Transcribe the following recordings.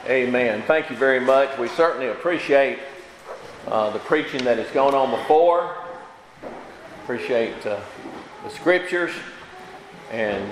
Amen. Thank you very much. We certainly appreciate the preaching that has gone on before. Appreciate the scriptures and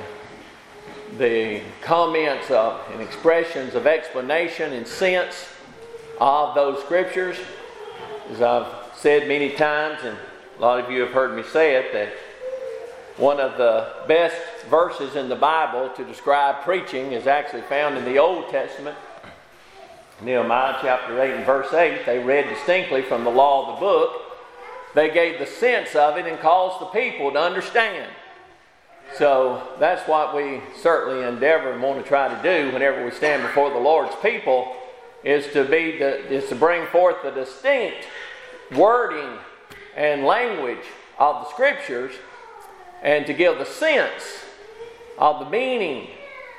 the comments and expressions of explanation and sense of those scriptures. As I've said many times, and a lot of you have heard me say it, that one of the best verses in the Bible to describe preaching is actually found in the Old Testament. Nehemiah chapter 8 and verse 8, they read distinctly from the law of the book. They gave the sense of it and caused the people to understand. So that's what we certainly endeavor and want to try to do whenever we stand before the Lord's people, is to bring forth the distinct wording and language of the Scriptures and to give the sense of the meaning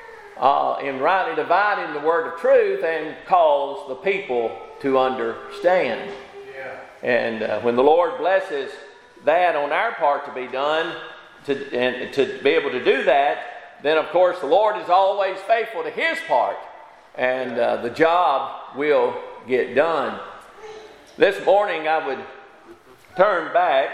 in rightly dividing the word of truth and cause the people to understand. And when the Lord blesses that on our part to be done, to be able to do that, then of course the Lord is always faithful to His part, and the job will get done. This morning I would turn back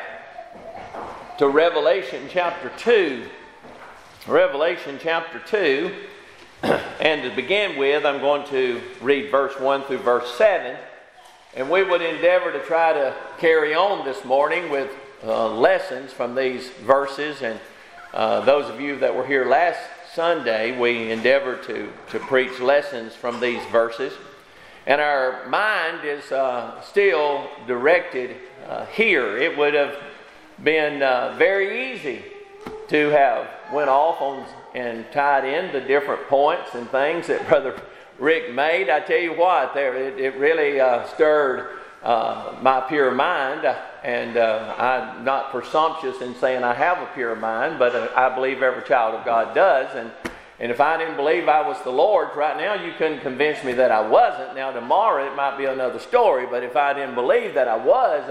to Revelation chapter 2. Revelation chapter 2. And to begin with, I'm going to read verse 1 through verse 7. And we would endeavor to try to carry on this morning with lessons from these verses. And those of you that were here last Sunday, we endeavored to preach lessons from these verses. And our mind is still directed here. It would have been very easy to have went off on and tied in the different points and things that Brother Rick made. I tell you what, it really stirred my pure mind, and I'm not presumptuous in saying I have a pure mind, but I believe every child of God does, and if I didn't believe I was the Lord's right now, you couldn't convince me that I wasn't. Now tomorrow it might be another story, but if I didn't believe that I was,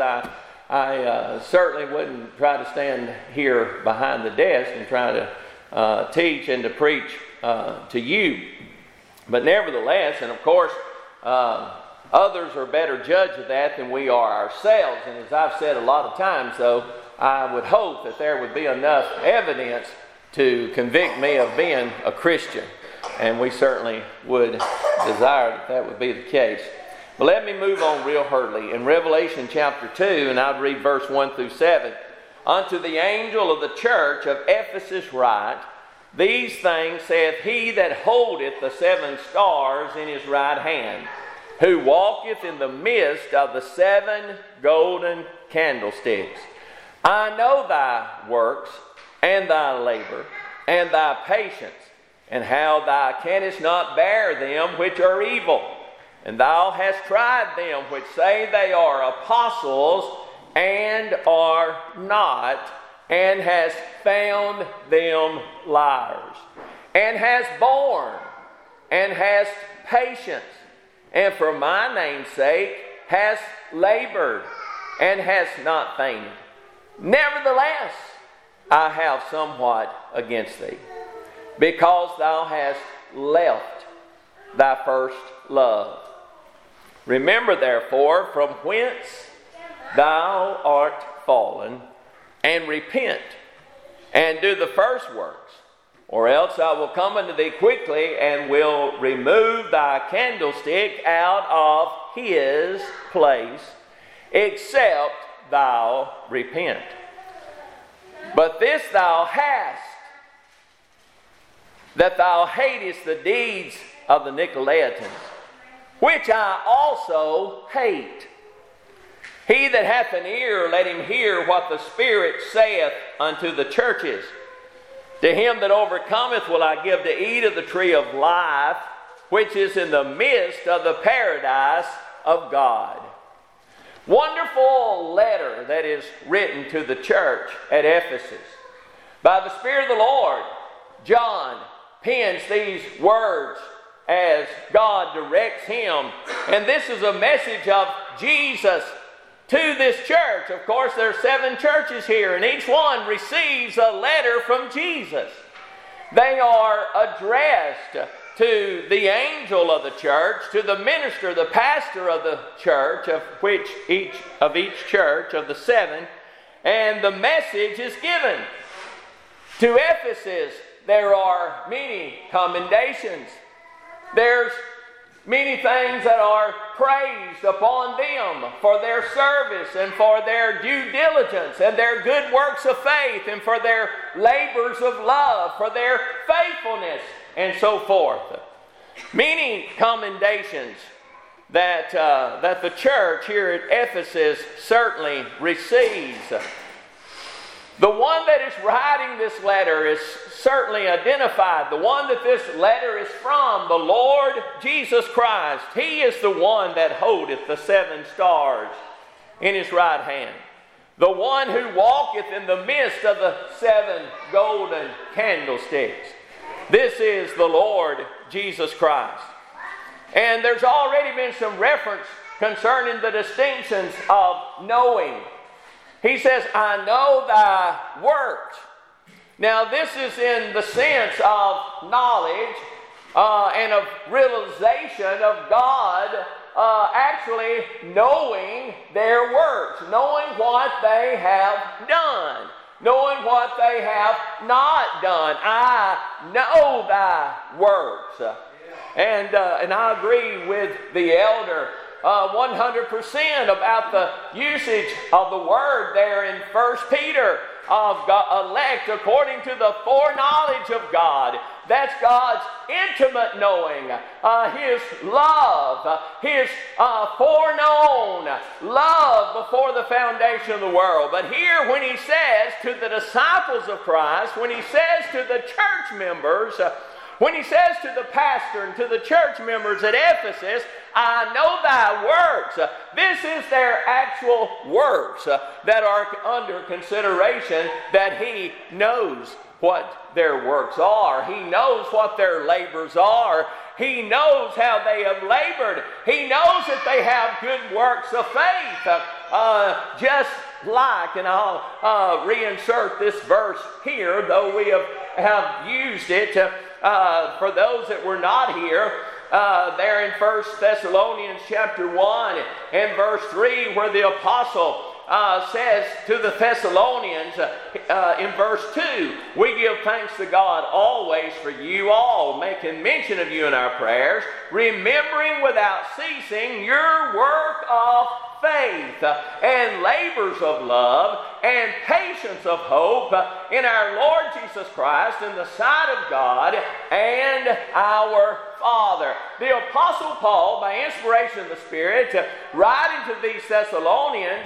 I certainly wouldn't try to stand here behind the desk and try to teach and to preach to you. But nevertheless, and of course, others are better judge of that than we are ourselves. And as I've said a lot of times, though, I would hope that there would be enough evidence to convict me of being a Christian. And we certainly would desire that would be the case. But let me move on real hurriedly. In Revelation chapter 2, and I'll read verse 1 through 7. Unto the angel of the church of Ephesus write, These things saith he that holdeth the 7 stars in his right hand, who walketh in the midst of the 7 golden candlesticks. I know thy works, and thy labor, and thy patience, and how thou canst not bear them which are evil. And thou hast tried them which say they are apostles, and are not, and hast found them liars, and hast borne, and hast patience, and for my name's sake hast labored, and hast not fainted. Nevertheless, I have somewhat against thee, because thou hast left thy first love. Remember therefore from whence thou art fallen, and repent, and do the first works, or else I will come unto thee quickly, and will remove thy candlestick out of his place, except thou repent. But this thou hast, that thou hatest the deeds of the Nicolaitans, which I also hate. He that hath an ear, let him hear what the Spirit saith unto the churches. To him that overcometh will I give to eat of the tree of life, which is in the midst of the paradise of God. Wonderful letter that is written to the church at Ephesus. By the Spirit of the Lord, John pens these words as God directs him. And this is a message of Jesus to this church. Of course, there are 7 churches here, and each one receives a letter from Jesus. They are addressed to the angel of the church, to the minister, the pastor of the church, of each church of the seven, and the message is given. To Ephesus, there are many commendations. There's many things that are praised upon them for their service and for their due diligence and their good works of faith and for their labors of love, for their faithfulness, and so forth. Many commendations that the church here at Ephesus certainly receives. The one that is writing this letter is certainly identified. The one that this letter is from, the Lord Jesus Christ. He is the one that holdeth the 7 stars in his right hand. The one who walketh in the midst of the 7 golden candlesticks. This is the Lord Jesus Christ. And there's already been some reference concerning the distinctions of knowing. He says, I know thy works. Now this is in the sense of knowledge and of realization of God actually knowing their works, knowing what they have done, knowing what they have not done. I know thy works. And I agree with the elder 100% about the usage of the word there in 1 Peter of God, elect according to the foreknowledge of God. That's God's intimate knowing, His love, His foreknown love before the foundation of the world. But here when he says to the disciples of Christ, when he says to the church members, when he says to the pastor and to the church members at Ephesus, I know thy works. This is their actual works that are under consideration, that he knows what their works are. He knows what their labors are. He knows how they have labored. He knows that they have good works of faith. Just like, and I'll reinsert this verse here, though we have used it for those that were not here, there in 1 Thessalonians chapter 1 and verse 3, where the apostle says to the Thessalonians in verse 2, we give thanks to God always for you all, making mention of you in our prayers, remembering without ceasing your work of faith and labors of love and patience of hope in our Lord Jesus Christ in the sight of God and our Father. The Apostle Paul, by inspiration of the Spirit, writing to these Thessalonians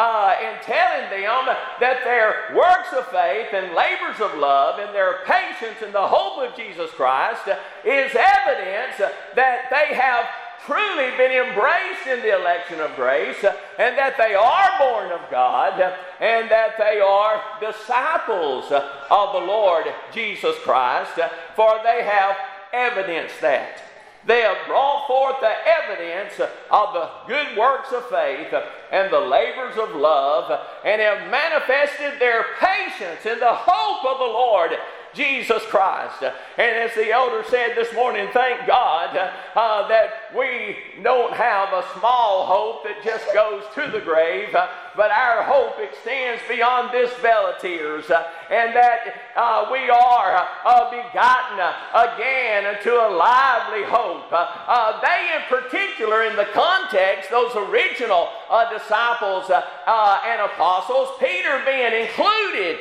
and telling them that their works of faith and labors of love and their patience in the hope of Jesus Christ is evidence that they have truly been embraced in the election of grace, and that they are born of God, and that they are disciples of the Lord Jesus Christ, for they have evidenced that. They have brought forth the evidence of the good works of faith and the labors of love, and have manifested their patience in the hope of the Lord Jesus Christ. And as the elder said this morning, thank God that we don't have a small hope that just goes to the grave, but our hope extends beyond this vale of tears, and that we are begotten again into a lively hope. They in particular, in the context, those original disciples and apostles, Peter being included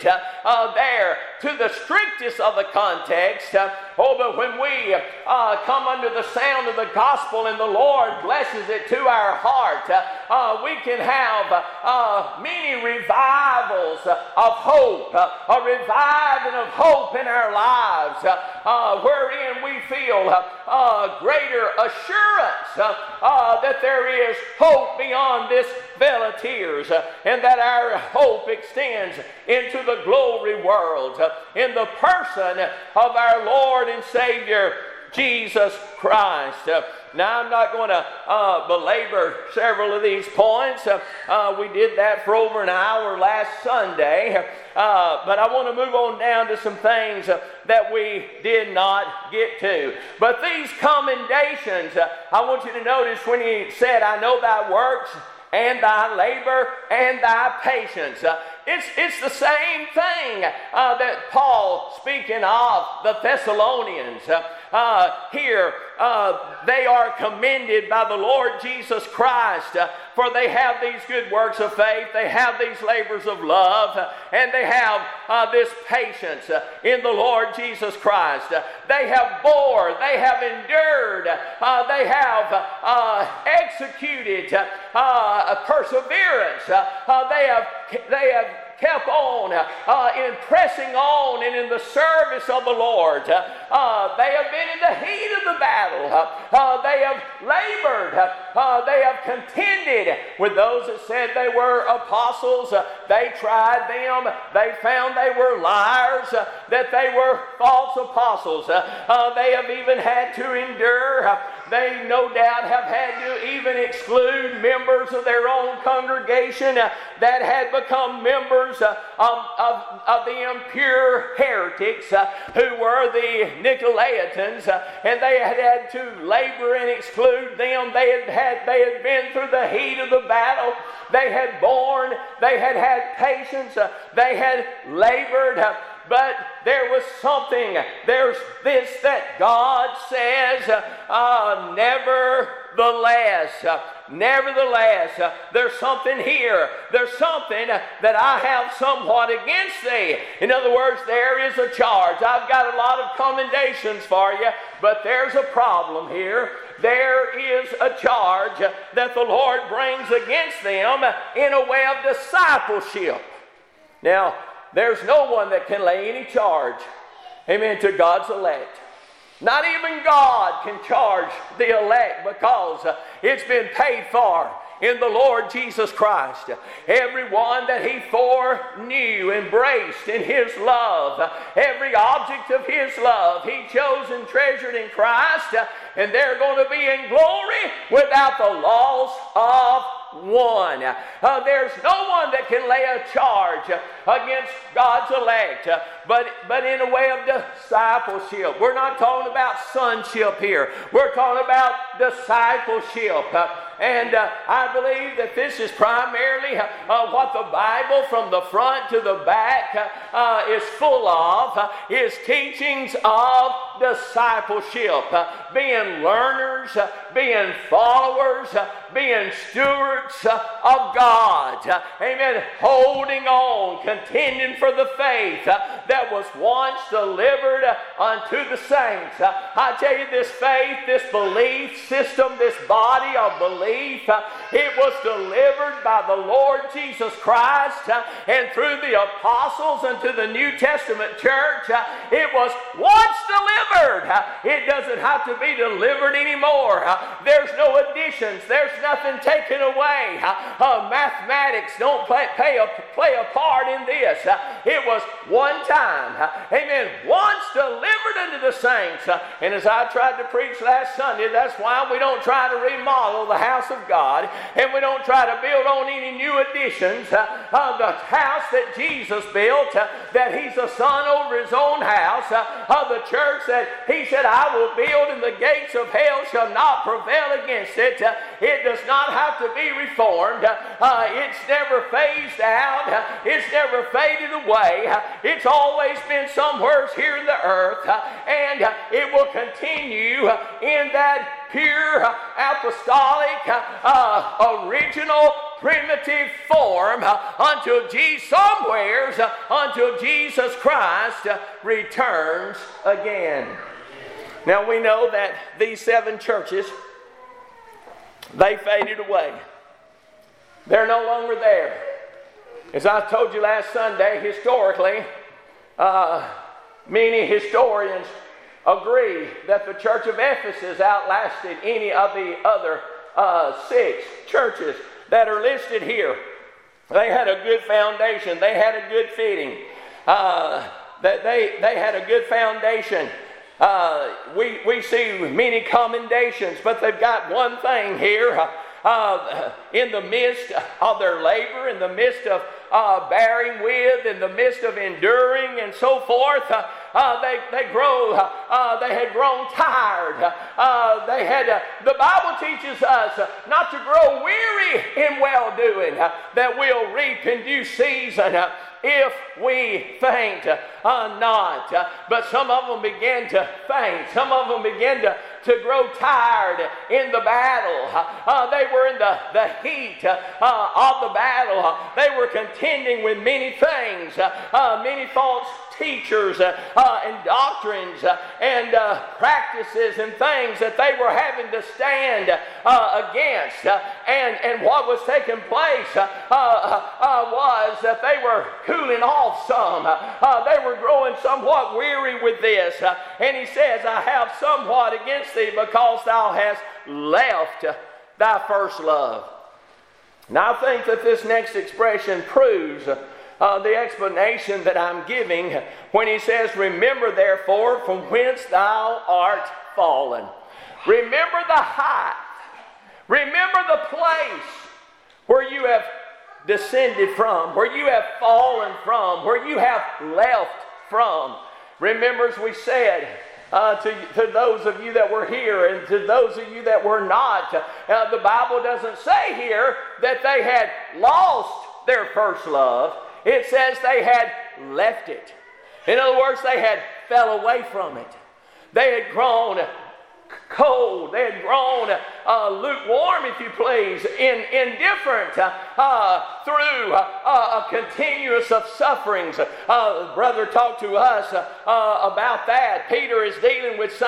there to the strictest of the context. But when we come under the sound of the gospel and the Lord blesses it to our heart, we can have many revivals of hope, a reviving of hope in our lives, wherein we feel greater assurance that there is hope beyond this vale of tears, and that our hope extends into the glory world in the person of our Lord and Savior Jesus Christ. Now, I'm not going to belabor several of these points. We did that for over an hour last Sunday. But I want to move on down to some things that we did not get to. But these commendations, I want you to notice when he said, I know thy works, and thy labor, and thy patience. It's the same thing that Paul, speaking of the Thessalonians, here they are commended by the Lord Jesus Christ, for they have these good works of faith, they have these labors of love, and they have this patience in the Lord Jesus Christ. They have bore, they have endured, they have executed perseverance, they have kept on in pressing on and in the service of the Lord. They have been in the heat of the battle. They have labored. They have contended with those that said they were apostles. They tried them. They found they were liars, that they were false apostles. They have even had to endure. They no doubt have had to even exclude members of their own congregation that had become members of the impure heretics who were the Nicolaitans, and they had to labor and exclude them. They had been through the heat of the battle. They had borne. They had patience. They had labored. But there was something, there's this that God says, nevertheless, there's something here. There's something that I have somewhat against thee. In other words, there is a charge. I've got a lot of commendations for you, but there's a problem here. There is a charge that the Lord brings against them in a way of discipleship. Now, there's no one that can lay any charge, amen, to God's elect. Not even God can charge the elect, because it's been paid for in the Lord Jesus Christ. Everyone that he foreknew, embraced in his love, every object of his love, he chose and treasured in Christ, and they're going to be in glory without the loss of one. There's no one that can lay a charge against God's elect, but in a way of discipleship. We're not talking about sonship here. We're talking about discipleship. And I believe that this is primarily what the Bible from the front to the back is full of, is teachings of discipleship. Being learners, being followers, being stewards of God. Amen. Holding on, contending for the faith that was once delivered unto the saints. I tell you, this faith, this belief system, this body of belief, it was delivered by the Lord Jesus Christ, and through the apostles and to the New Testament church, it was once delivered. It doesn't have to be delivered anymore. There's no additions. There's nothing taken away. Mathematics don't play a part in this. It was one time, amen, once delivered unto the saints. And as I tried to preach last Sunday, that's why we don't try to remodel the house of God, and we don't try to build on any new additions. The house that Jesus built, that he's the son over his own house, the church that he said, I will build, and the gates of hell shall not prevail against it. It does not have to be reformed. It's never phased out. It's never faded away. It's always been somewhere here in the earth, and it will continue in that pure, apostolic, original, primitive form until Jesus Christ returns again. Now we know that these 7 churches, they faded away. They're no longer there. As I told you last Sunday, historically, many historians agree that the church of Ephesus outlasted any of the other 6 churches that are listed here. They had a good foundation. They had a good fitting. They had a good foundation. We see many commendations, but they've got one thing here. In the midst of their labor, in the midst of bearing with, in the midst of enduring and so forth, they had grown tired. The Bible teaches us not to grow weary in well-doing, that we'll reap in due season if we faint not. But some of them began to faint. Some of them began to grow tired in the battle. They were in the heat of the battle. They were contending with many things, many false teachers and doctrines and practices and things that they were having to stand against. And what was taking place was that they were cooling off some. They were growing somewhat weary with this. And he says, I have somewhat against thee, because thou hast left thy first love. Now I think that this next expression proves the explanation that I'm giving when he says, remember therefore from whence thou art fallen. Remember the height. Remember the place where you have descended from, where you have fallen from, where you have left from. Remember, as we said, to those of you that were here and to those of you that were not, the Bible doesn't say here that they had lost their first love. It says they had left it. In other words, they had fell away from it. They had grown cold. They had grown lukewarm, if you please, indifferent through a continuous of sufferings. Brother talked to us about that. Peter is dealing with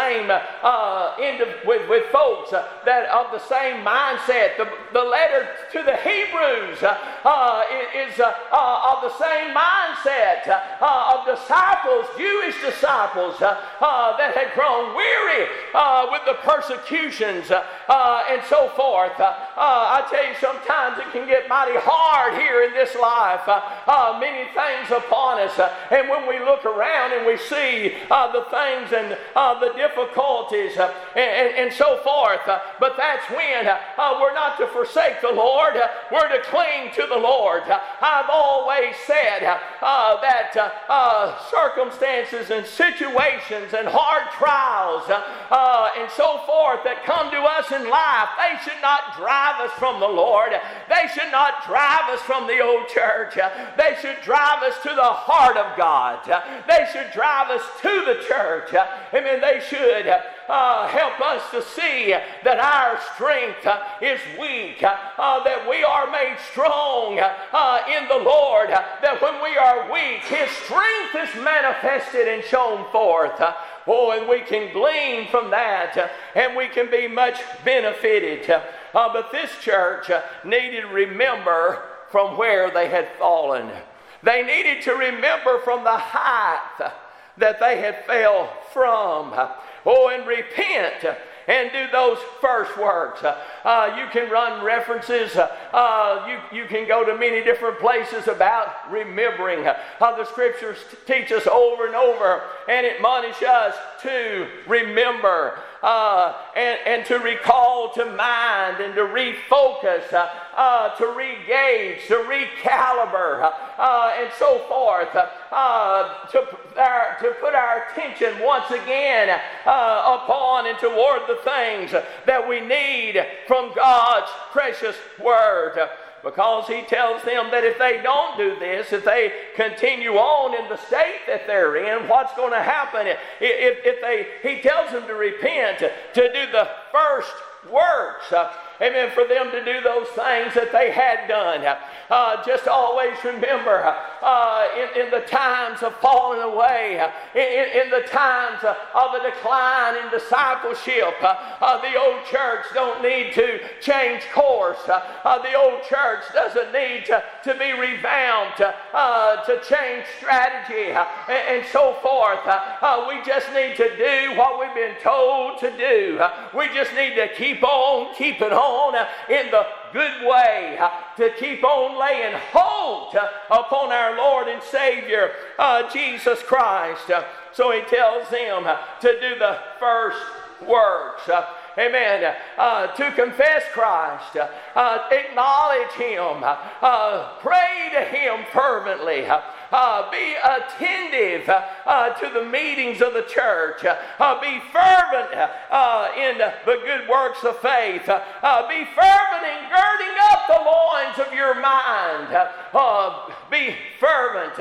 with folks that of the same mindset. The letter to the Hebrews is of the same mindset of disciples, Jewish disciples that had grown weary with the persecutions and so forth. I tell you, sometimes it can get mighty hard here in this life. Many things upon us. And when we look around and we see the things and the difficulties and so forth. But that's when we're not to forsake the Lord. We're to cling to the Lord. I've always said that circumstances and situations and hard trials and so forth that come to us in life, they should not drive us from the Lord. They should not drive us from the old church. They should drive us to the heart of God. They should drive us to the church. Amen. They should help us to see that our strength is weak, that we are made strong in the Lord, that when we are weak, His strength is manifested and shown forth. And we can glean from that, and we can be much benefited. But this church needed to remember from where they had fallen. They needed to remember from the height that they had fell from. And repent and do those first works. You can run references. You can go to many different places about remembering. The Scriptures teach us over and over and admonish us to remember and to recall to mind and to refocus, to re-gauge, to recalibrate, and so forth, to put our attention once again upon and toward the things that we need from God's precious Word. Because He tells them that if they don't do this, if they continue on in the state that they're in, what's going to happen? He tells them to repent, to do the first works. Amen. For them to do those things that they had done. Just always remember in the times of falling away, in the times of a decline in discipleship, the old church don't need to change course. The old church doesn't need to be revamped, to change strategy and so forth. We just need to do what we've been told to do. We just need to keep on keeping on in the good way, to keep on laying hold upon our Lord and Savior, Jesus Christ. So He tells them to do the first works. Amen. To confess Christ, acknowledge Him, pray to Him fervently, Be attentive to the meetings of the church. Be fervent in the good works of faith. Be fervent in girding up the loins of your mind. Be fervent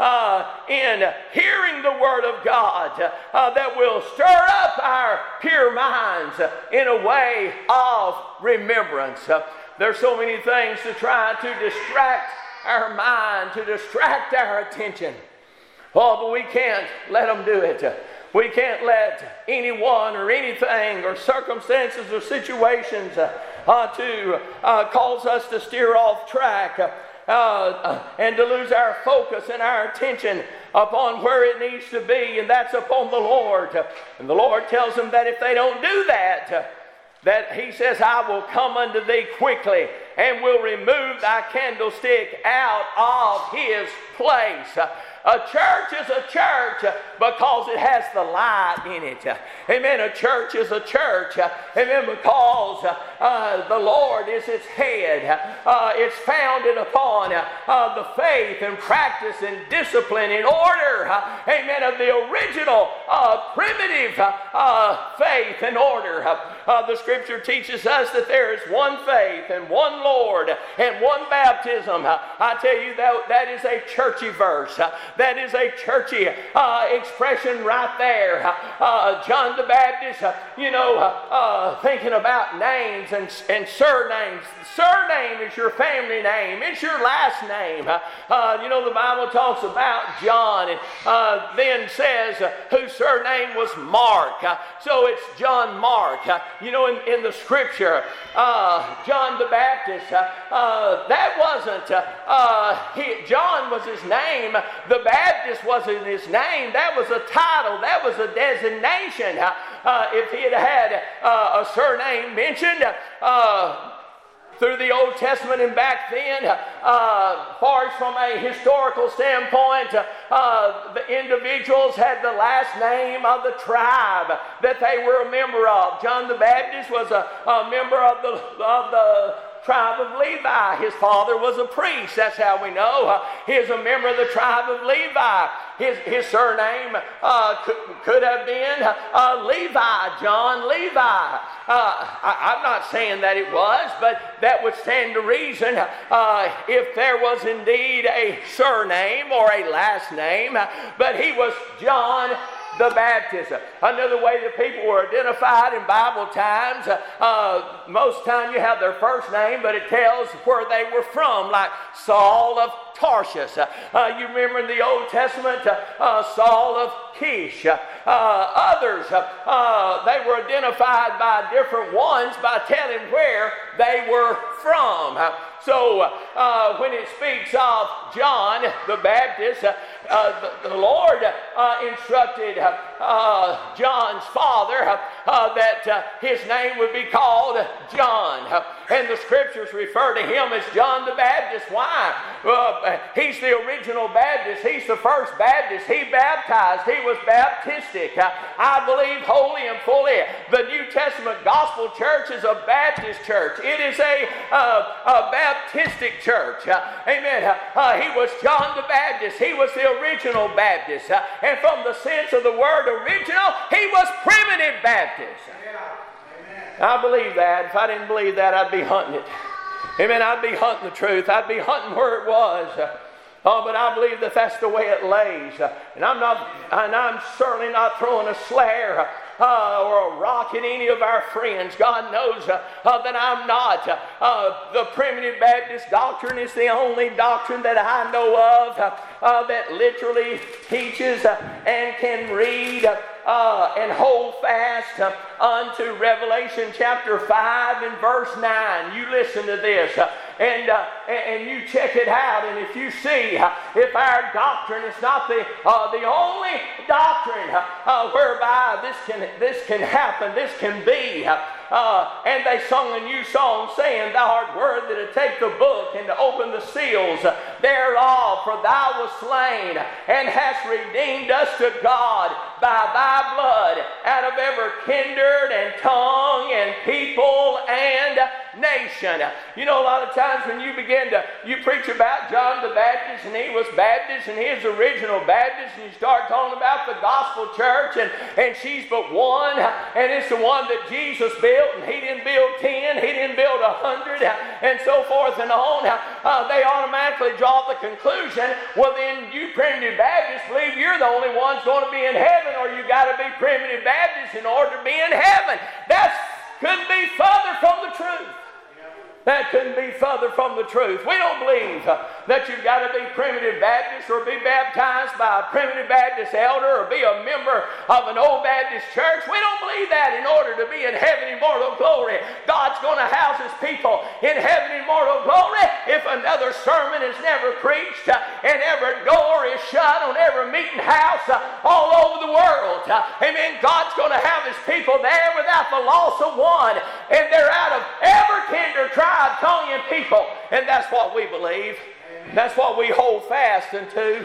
in hearing the Word of God that will stir up our pure minds in a way of remembrance. There's so many things to try to distract our mind, to distract our attention. But we can't let them do it. We can't let anyone or anything or circumstances or situations to cause us to steer off track and to lose our focus and our attention upon where it needs to be, and that's upon the Lord. And the Lord tells them that if they don't do that, that He says, I will come unto thee quickly and will remove thy candlestick out of his place. A church is a church because it has the light in it. Amen. A church is a church. Amen. Because the Lord is its head. It's founded upon the faith and practice and discipline and order. Amen. Of the original primitive faith and order. The Scripture teaches us that there is one faith and one Lord and one baptism. I tell you that is a churchy verse. That is a churchy expression right there. John the Baptist, thinking about names and surnames. Surname is your family name. It's your last name. The Bible talks about John and then says whose surname was Mark. So it's John Mark. In the Scripture, John the Baptist, that wasn't, John was his name. The Baptist wasn't his name. That was a title. That was a designation. If he had a surname mentioned through the Old Testament and back then, far as from a historical standpoint, the individuals had the last name of the tribe that they were a member of. John the Baptist was a member of the tribe of Levi. His father was a priest. That's how we know. He is a member of the tribe of Levi. His surname could have been Levi, John Levi. I'm not saying that it was, but that would stand to reason if there was indeed a surname or a last name. But he was John the Baptist. Another way that people were identified in Bible times, most time you have their first name, but it tells where they were from, like Saul of Tarshish. You remember in the Old Testament, Saul of Kish. Others, they were identified by different ones by telling where they were from. So when it speaks of John the Baptist, the Lord instructed John's father that his name would be called John. And the Scriptures refer to him as John the Baptist. Why? He's the original Baptist. He's the first Baptist. He baptized. He was Baptistic. I believe wholly and fully the New Testament Gospel Church is a Baptist church. It is a Baptistic church. Amen. He was John the Baptist. He was the original Baptist. And from the sense of the word original, he was primitive Baptist. I believe that. If I didn't believe that, I'd be hunting it. Amen. I'd be hunting the truth. I'd be hunting where it was. But I believe that that's the way it lays. And I'm certainly not throwing a slare or a rock at any of our friends. God knows that I'm not. The primitive Baptist doctrine is the only doctrine that I know of that literally teaches and can read and hold fast unto Revelation chapter 5 and verse 9. You listen to this and you check it out, and if you see if our doctrine is not the only doctrine whereby this can happen, this can be. And they sung a new song saying, Thou art worthy to take the book and to open the seals thereof, for thou wast slain and hast redeemed us to God by thy blood out of every kindred and tongue and people and nation. You know, a lot of times when you preach about John the Baptist, and he was Baptist, and his original Baptist, and you start talking about the gospel church, and she's but one, and it's the one that Jesus built, and he didn't build 10, he didn't build 100, and so forth and on. They automatically draw the conclusion, well then you Primitive Baptists believe you're the only ones going to be in heaven, or you got to be Primitive Baptists in order to be in heaven. That couldn't be further from the truth. That couldn't be further from the truth. We don't believe that you've got to be Primitive Baptist or be baptized by a Primitive Baptist elder or be a member of an old Baptist church. We don't believe that in order to be in heaven immortal glory. God's going to house his people in heaven immortal glory if another sermon is never preached and every door is shut on every meeting house all over the world. Amen. God's going to have his people there without the loss of one, and they're out of every kindred, tribe, tongue, and people. And that's what we believe. That's what we hold fast unto.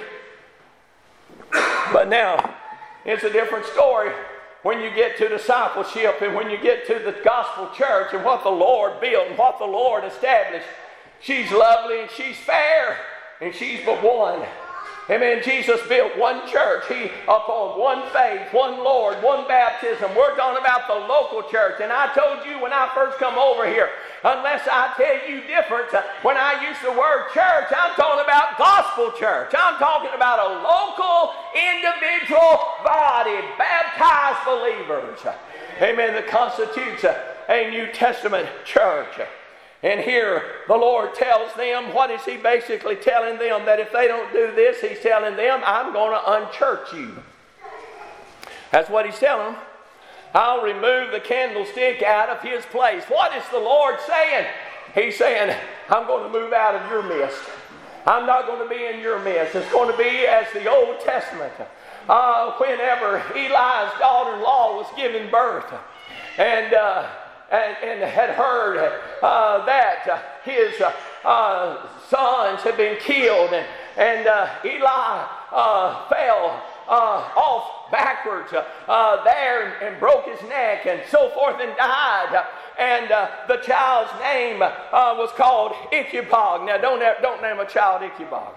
But now, it's a different story when you get to discipleship and when you get to the gospel church and what the Lord built and what the Lord established. She's lovely and she's fair and she's but one. Amen. Jesus built one church. He upon one faith, one Lord, one baptism. We're talking about the local church. And I told you when I first come over here, unless I tell you different, when I use the word church, I'm talking about gospel church. I'm talking about a local, individual body, baptized believers. Amen. That constitutes a New Testament church. And here the Lord tells them, what is he basically telling them? That if they don't do this, he's telling them, I'm going to unchurch you. That's what he's telling them. I'll remove the candlestick out of his place. What is the Lord saying? He's saying, I'm going to move out of your midst. I'm not going to be in your midst. It's going to be as the Old Testament. Whenever Eli's daughter-in-law was giving birth, and had heard that his sons had been killed, and Eli fell off backwards there and broke his neck and so forth and died. And the child's name was called Ichabod. Now don't name a child Ichabod.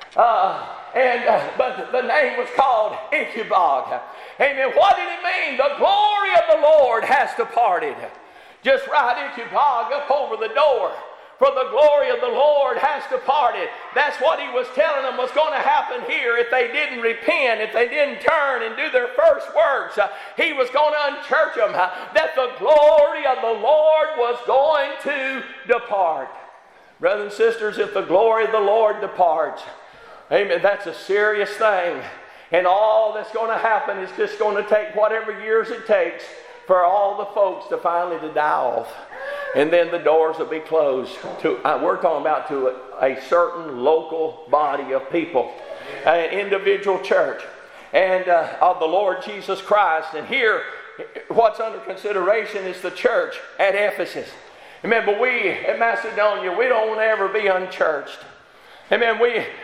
But the name was called Ichabod. Amen. What did it mean? The glory of the Lord has departed. Just write Ichabod up over the door. For the glory of the Lord has departed. That's what he was telling them was going to happen here if they didn't repent, if they didn't turn and do their first works. He was going to unchurch them. That the glory of the Lord was going to depart. Brothers and sisters, if the glory of the Lord departs, amen, that's a serious thing. And all that's going to happen is just going to take whatever years it takes for all the folks to finally to die off. And then the doors will be closed. We're talking about to a certain local body of people, an individual church, and of the Lord Jesus Christ. And here, what's under consideration is the church at Ephesus. Remember, we at Macedonia, we don't want to ever be unchurched. Amen.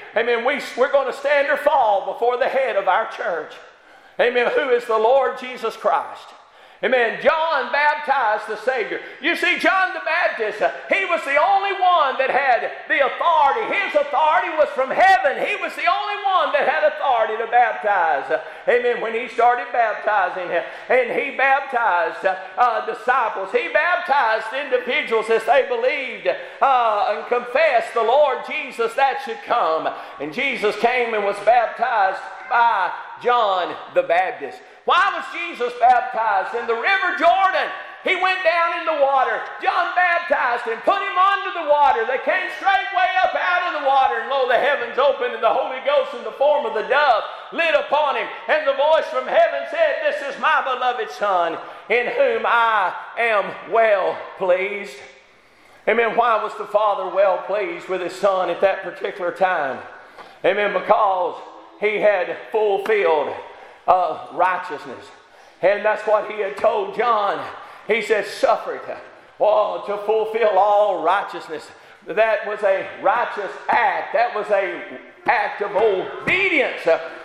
We're going to stand or fall before the head of our church. Amen. Who is the Lord Jesus Christ? Amen. John baptized the Savior. You see, John the Baptist, he was the only one that had the authority. His authority was from heaven. He was the only one that had authority to baptize. Amen. When he started baptizing, and he baptized disciples. He baptized individuals as they believed and confessed the Lord Jesus that should come. And Jesus came and was baptized by John the Baptist. Why was Jesus baptized? In the river Jordan, he went down in the water. John baptized him, put him under the water. They came straightway up out of the water, and lo, the heavens opened, and the Holy Ghost in the form of the dove lit upon him. And the voice from heaven said, "This is my beloved Son, in whom I am well pleased." Amen. Why was the Father well pleased with his Son at that particular time? Amen. Because he had fulfilled righteousness. And that's what he had told John. He said, suffer it to fulfill all righteousness. That was a righteous act. That was an act of obedience.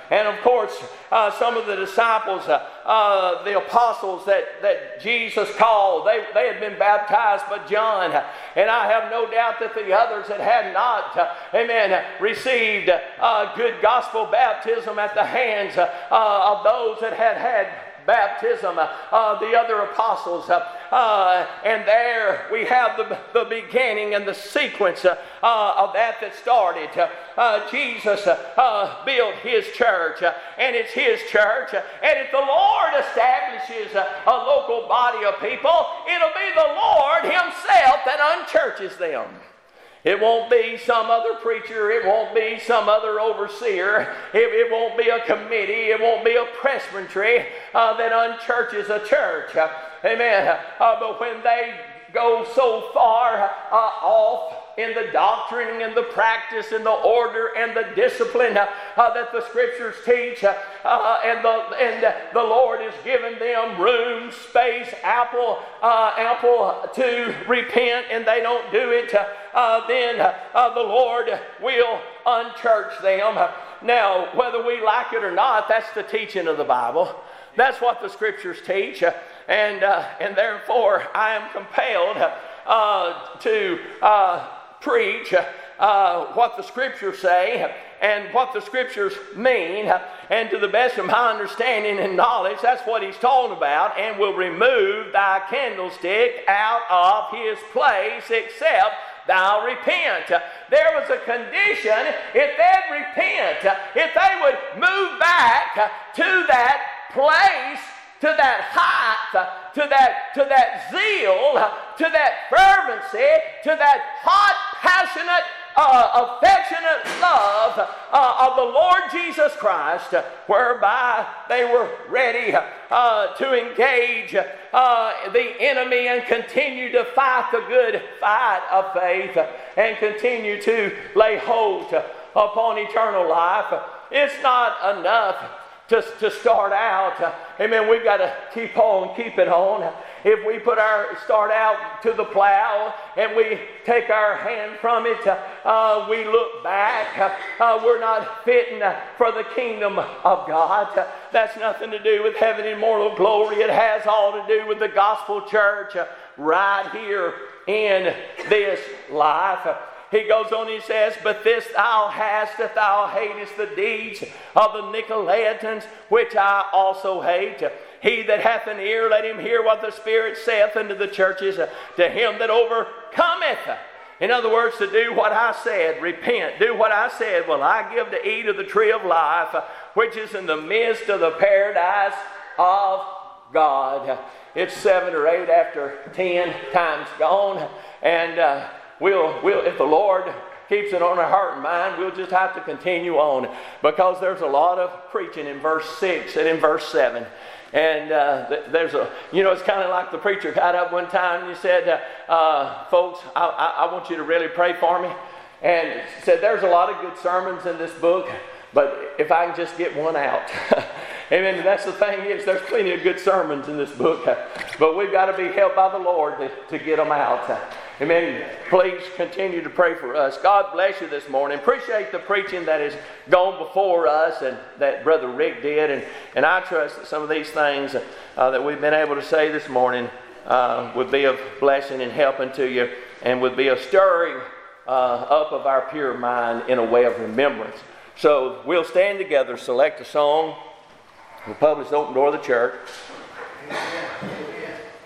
And of course, some of the disciples, the apostles that Jesus called, they had been baptized by John. And I have no doubt that the others that had not, received good gospel baptism at the hands of those that had baptism, the other apostles. And there we have the beginning and the sequence of that started. Jesus built His church, and it's His church. And if the Lord establishes a local body of people, it'll be the Lord Himself that unchurches them. It won't be some other preacher. It won't be some other overseer. It won't be a committee. It won't be a presbytery that unchurches a church. Amen. But when they go so far off in the doctrine and the practice and the order and the discipline that the Scriptures teach, and the Lord has given them room, space, ample to repent, and they don't do it, then the Lord will unchurch them. Now, whether we like it or not, that's the teaching of the Bible. That's what the Scriptures teach, and therefore I am compelled to preach what the Scriptures say and what the Scriptures mean, and to the best of my understanding and knowledge, that's what He's talking about. And will remove thy candlestick out of his place, except thou repent. There was a condition. If they'd repent, if they would move back to that place, to that height, to that zeal, to that fervency, to that hot, passionate, affectionate love of the Lord Jesus Christ, whereby they were ready to engage the enemy and continue to fight the good fight of faith and continue to lay hold upon eternal life. It's not enough to start out. Amen. We've got to keep it on. If we start out to the plow and we take our hand from it, we look back, we're not fitting for the kingdom of God. That's nothing to do with heaven and immortal glory. It has all to do with the gospel church right here in this life. He goes on, he says, but this thou hast, that thou hatest the deeds of the Nicolaitans, which I also hate. He that hath an ear, let him hear what the Spirit saith unto the churches. To him that overcometh, in other words, to do what I said, repent, do what I said, will I give to eat of the tree of life, which is in the midst of the paradise of God. It's 7 or 8 after 10, time's gone, and We'll, if the Lord keeps it on our heart and mind, we'll just have to continue on, because there's a lot of preaching in verse 6 and in verse 7. And it's kind of like the preacher got up one time and he said, folks, I want you to really pray for me. And said, there's a lot of good sermons in this book, but if I can just get one out. Amen. That's the thing is, there's plenty of good sermons in this book, but we've got to be helped by the Lord to get them out. Amen. Please continue to pray for us. God bless you this morning. Appreciate the preaching that has gone before us and that Brother Rick did. And I trust that some of these things that we've been able to say this morning would be of blessing and helping to you, and would be a stirring up of our pure mind in a way of remembrance. So we'll stand together, select a song. We'll publish the open door of the church.